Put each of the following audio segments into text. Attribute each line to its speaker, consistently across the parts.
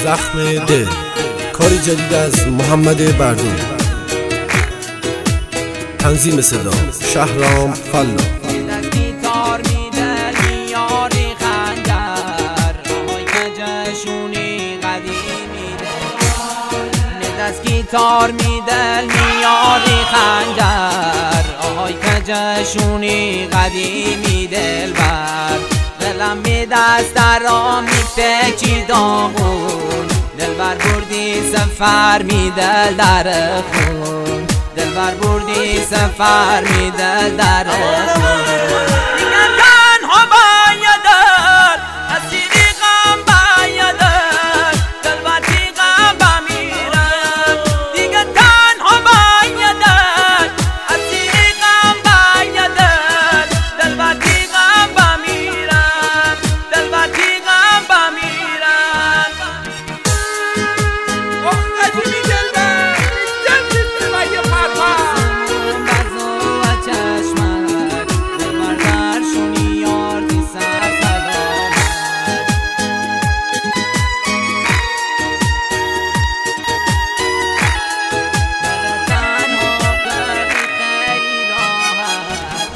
Speaker 1: زخم دل، کاری جدید از محمد بردون. تنظیم صدا شهرام فلا.
Speaker 2: گیتار میدل میاری خنجر، آهای کجشونی قدیمی دل بر دلم می دست در را میپکی داغون، دل بر بردی سفر میدل در خون، دل بر بردی سفر میدل در خون. دیگر تنها بایدن اسیری غم بایدن، دل بر تیغم بمیرم. دیگر تنها بایدن اسیری غم بایدن، دل بر تیغم بمیرم، دل بر تیغم بمیرم. قدیمی دل بر دل بیسته و یه پرپر بزو و چشمک، دل بر درشونی یاردی سر سلامت. تنها کردی خیلی راحت،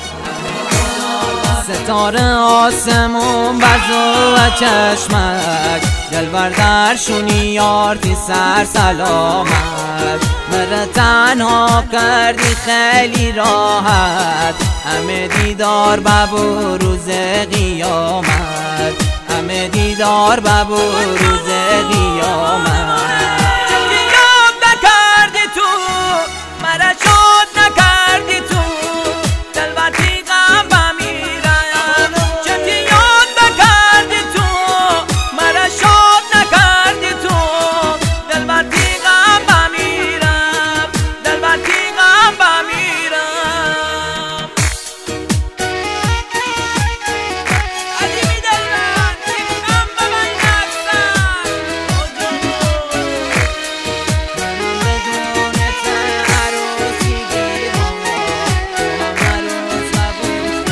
Speaker 2: ستاره آسمون بزو و چشمک، دل بر درشونی یاردی سر سلامت. مره تنها کردی خیلی راحت، همه دیدار ببو روز قیامت، همه دیدار ببو روز قیامت. چه یاد نکردی تو مرا شد نکردی تو، دل بر تیغم بمیرم. چه یاد نکردی تو مرا شد نکردی تو، دل بر تیغم بمیرم، دل بر تیغم بمیرم. قدیمی دل من تیغم به من نزن، بدون عروسی گیرم عروس نبود.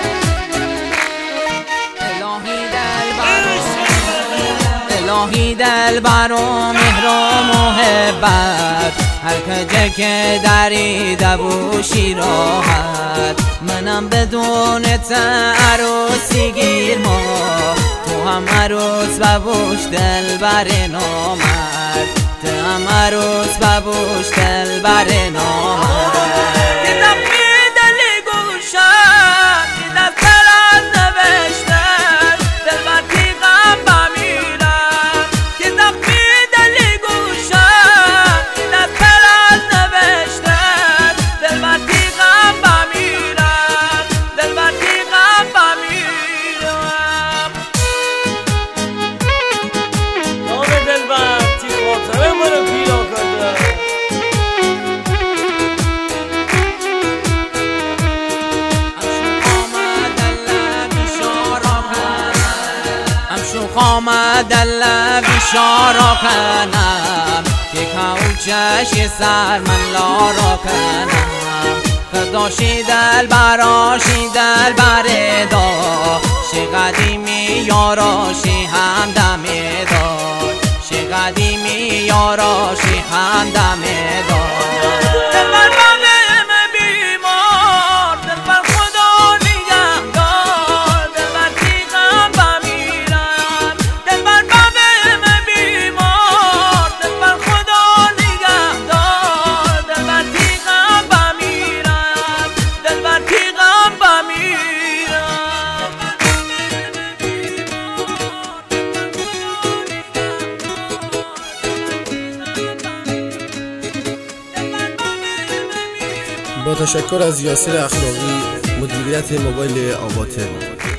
Speaker 2: الهی دل برام مهر و محبت، هر کجا که دریده بوشی راحت. منم بدون عروسی گیر ما، تو هم عروس ببوش دل بر نامرد، تو هم عروس ببوش دل بر نامرد. دیدم می دلی گوشم، دیدم پر از نوشتن، دل بر تیغم بمیرم. دیدم می دلی گوشم، دیدم پر از نوشتن، دل بر تیغم بمیرم، دل بر تیغم بمیرم.
Speaker 3: نام دل بر تیغ خاطره منو پیدا کرده.
Speaker 2: آمد الله بیشارا کنم، که کوچش سر من لارا کنم. فداشی دل براشی دل بردا، شی قدیمی یاراشی همدمی دار، شی قدیمی یاراشی همدمی دار. دل بر بغم بیمار، دل بر خدا نگهدار، دل بر تیغم بمیرم. دل بر بغم بیمار، دل بر خدا نگهدار، دل بر تیغم بمیرم، دل بر تیغم بمیرم.
Speaker 1: با تشکر از یاسر اخلاقی، مدیریت موبایل آواتر.